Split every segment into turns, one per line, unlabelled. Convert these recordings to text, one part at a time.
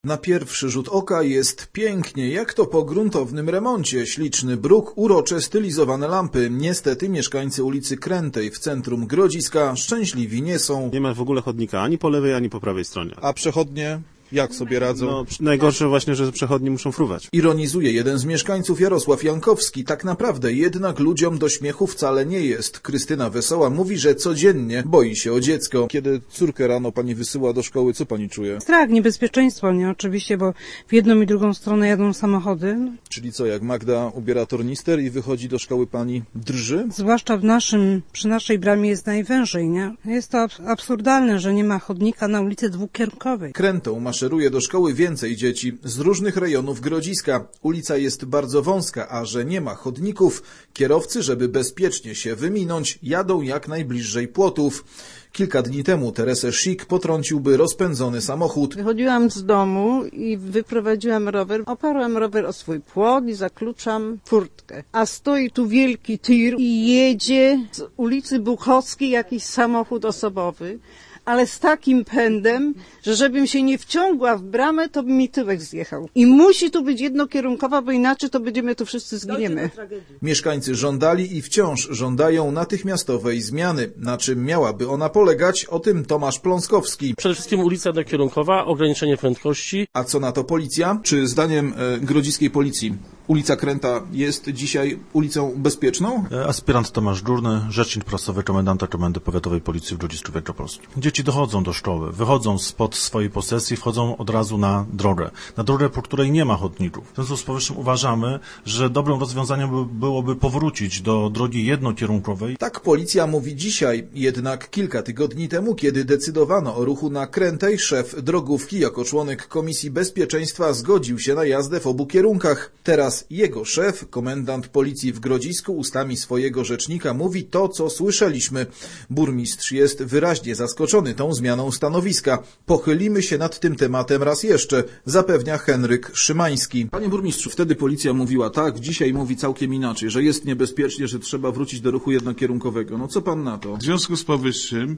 Na pierwszy rzut oka jest pięknie, jak to po gruntownym remoncie. Śliczny bruk, urocze stylizowane lampy. Niestety mieszkańcy ulicy Krętej w centrum Grodziska szczęśliwi nie są.
Nie ma w ogóle chodnika ani po lewej, ani po prawej stronie.
A przechodnie jak sobie radzą?
No, najgorsze właśnie, że przechodnie muszą fruwać.
Ironizuje jeden z mieszkańców, Jarosław Jankowski. Tak naprawdę jednak ludziom do śmiechu wcale nie jest. Krystyna Wesoła mówi, że codziennie boi się o dziecko. Kiedy córkę rano pani wysyła do szkoły, co pani czuje?
Strach, niebezpieczeństwo, nie? Oczywiście, bo w jedną i drugą stronę jadą samochody.
Czyli co, jak Magda ubiera tornister i wychodzi do szkoły, pani drży?
Zwłaszcza przy naszej bramie jest najwężej, nie? Jest to absurdalne, że nie ma chodnika na ulicy dwukierunkowej.
Krętą maszeruje do szkoły więcej dzieci z różnych rejonów Grodziska. Ulica jest bardzo wąska, a że nie ma chodników, kierowcy, żeby bezpiecznie się wyminąć, jadą jak najbliżej płotów. Kilka dni temu Teresę Szik potrąciłby rozpędzony samochód.
Wychodziłam z domu i wyprowadziłam rower. Oparłam rower o swój płot i zakluczam furtkę. A stoi tu wielki tir i jedzie z ulicy Buchowskiej jakiś samochód osobowy, ale z takim pędem, że żebym się nie wciągła w bramę, to by mi tyłek zjechał. I musi tu być jednokierunkowa, bo inaczej to będziemy tu wszyscy zginiemy.
Mieszkańcy żądali i wciąż żądają natychmiastowej zmiany. Na czym miałaby ona polegać? O tym Tomasz Pląskowski.
Przede wszystkim ulica jednokierunkowa, ograniczenie prędkości.
A co na to policja? Czy zdaniem grodziskiej policji ulica Kręta jest dzisiaj ulicą bezpieczną?
Aspirant Tomasz Górny, rzecznik prasowy komendanta Komendy Powiatowej Policji w Grodzisku Wielkopolskim. Dzieci dochodzą do szkoły, wychodzą spod swojej posesji, wchodzą od razu na drogę, po której nie ma chodników. W związku z powyższym uważamy, że dobrym rozwiązaniem byłoby powrócić do drogi jednokierunkowej.
Tak policja mówi dzisiaj, jednak kilka tygodni temu, kiedy decydowano o ruchu na Krętej, szef drogówki jako członek Komisji Bezpieczeństwa zgodził się na jazdę w obu kierunkach. Teraz jego szef, komendant policji w Grodzisku, ustami swojego rzecznika mówi to, co słyszeliśmy. Burmistrz jest wyraźnie zaskoczony tą zmianą stanowiska. Pochylimy się nad tym tematem raz jeszcze, zapewnia Henryk Szymański. Panie burmistrzu, wtedy policja mówiła tak, dzisiaj mówi całkiem inaczej, że jest niebezpiecznie, że trzeba wrócić do ruchu jednokierunkowego. No co pan na to?
W związku z powyższym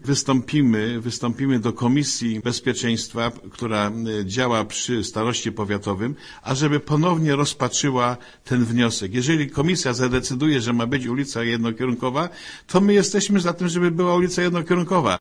wystąpimy do Komisji Bezpieczeństwa, która działa przy Starostwie Powiatowym, ażeby ponownie rozpatrzyła ten wniosek. Jeżeli komisja zadecyduje, że ma być ulica jednokierunkowa, to my jesteśmy za tym, żeby była ulica jednokierunkowa.